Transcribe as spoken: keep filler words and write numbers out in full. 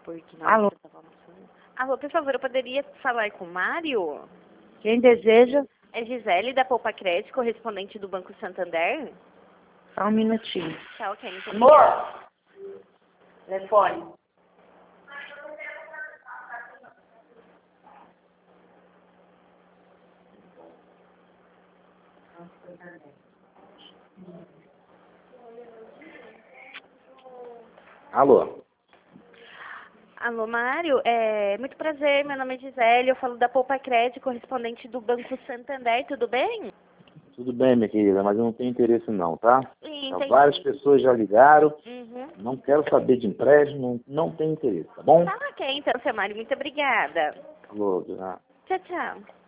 Porque na Alô? hora que eu tava almoçando... Alô, por favor, eu poderia falar com o Mário? Quem deseja? É Gisele da Poupa Crédito, correspondente do Banco Santander? Só um minutinho. Tá, ok. Muito Amor! Telefone. Alô? Alô, Mário, é muito prazer, meu nome é Gisele, eu falo da Poupa Crédito, correspondente do Banco Santander, tudo bem? Tudo bem, minha querida, mas eu não tenho interesse não, tá? Sim, Já entendi. várias pessoas já ligaram, Uhum. não quero saber de empréstimo, não, não tenho interesse, tá bom? Tá ok, então, seu Mário, muito obrigada. Alô, Dona- Tchau, tchau.